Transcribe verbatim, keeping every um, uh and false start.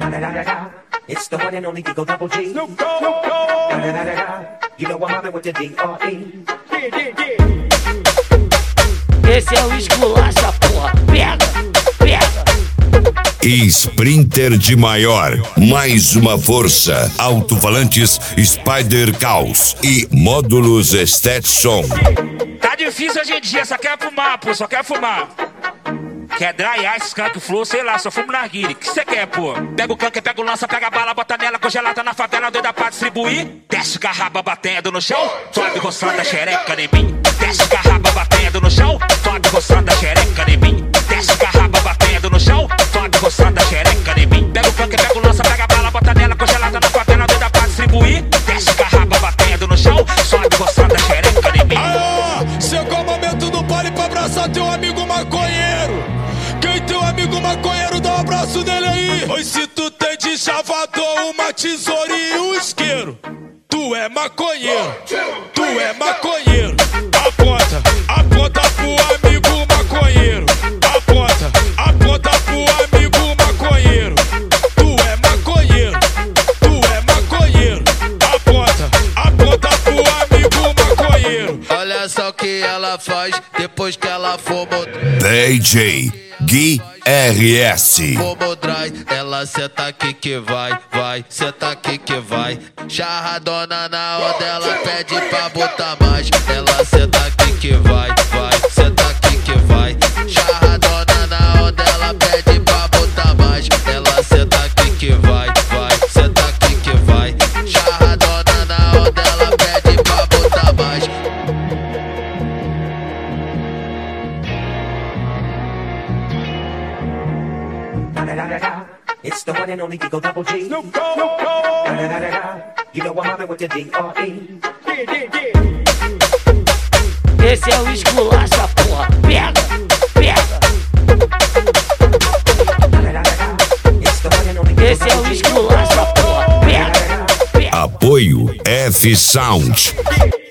It's the one and only Digo Double G. No go, no go. You know I'm mobbing with the D R E. Esse é o esculacha, porra. Pega, pega. Sprinter de maior, mais uma força. Alto-falantes Spider Caos e módulos Stetson. Tá difícil hoje em dia, só quer fumar, pô, só quer fumar. Quer dry ice, skunk, flow, sei lá, só fumo narguile. Que cê quer, pô? Pega o canque, pega o lança, pega a bala, bota nela, congelada na favela, doida pra distribuir. Desce garraba batendo no chão, sobe roçando a xereca em mim. Desce garraba batendo no chão, sobe roçando a xereca em mim. Desce garraba batendo no chão, sobe roçando a xereca em mim. Pega o canque, pega o lança, pega a bala, bota nela, congelada na favela, doida pra distribuir. Desce garraba batendo no chão, sobe roçando a xereca em mim. Ah, chegou o momento do pole pra abraçar teu amigo maconheiro. Quem teu amigo maconheiro, dá um abraço dele aí. Oi, se tu tem de chavador uma tesoura e um isqueiro, tu é maconheiro, tu é maconheiro. Aponta, aponta pro amigo maconheiro. Aponta, aponta pro amigo maconheiro. Tu é maconheiro, tu é maconheiro. Aponta, aponta pro amigo maconheiro. Olha só o que ela faz depois que ela fumou. D J Gui R S. Bobo dry, ela senta aqui que vai, vai, senta aqui que vai. Charradona na onda, ela pede pra botar mais. Ela senta aqui que vai, vai, senta aqui que vai. Charradona na onda, ela pede pra botar mais. Ela senta aqui que vai, vai, senta aqui que vai. Charradona na onda, ela pede pra botar mais. It's the one and only Digo Double G. No go, no go. You know I'm mobbing with the D R E. Esse é o esculacha, porra. Pega, pega. Esse é o esculacha, porra. Pega, pega. Apoio F Sound.